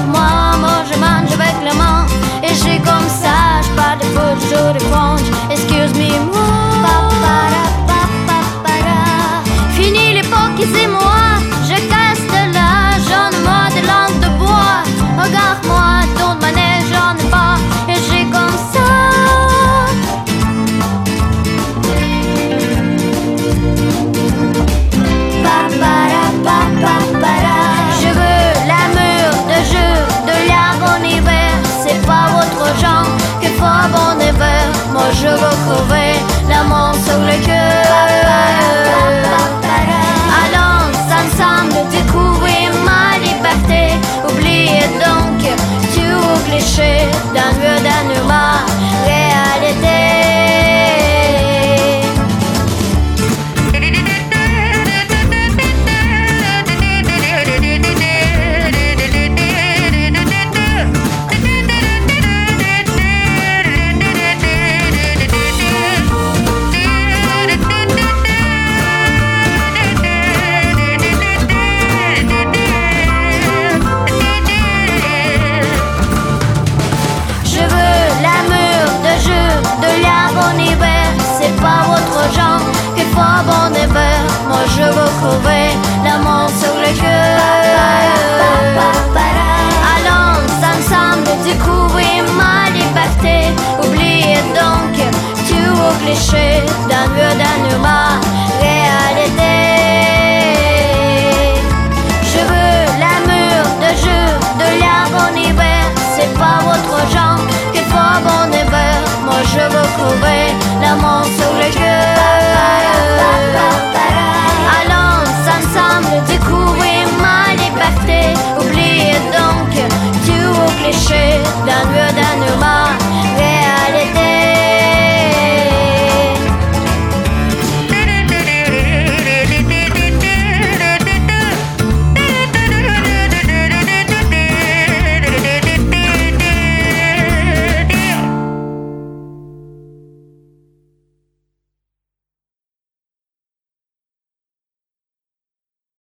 moi je mange avec la main. Et j'ai comme ça, je pas de foot, je joue de punch. Excuse me, moi. Fini l'époque, c'est moi. Je casse de l'âge, j'en ai moi des langues de bois. Regarde-moi, tourne ma neige, j'en ai pas. Et j'ai comme ça. Je veux l'amour de jeu, de l'herbe en hiver. C'est pas votre genre que pas bon hiver. Moi je veux crever.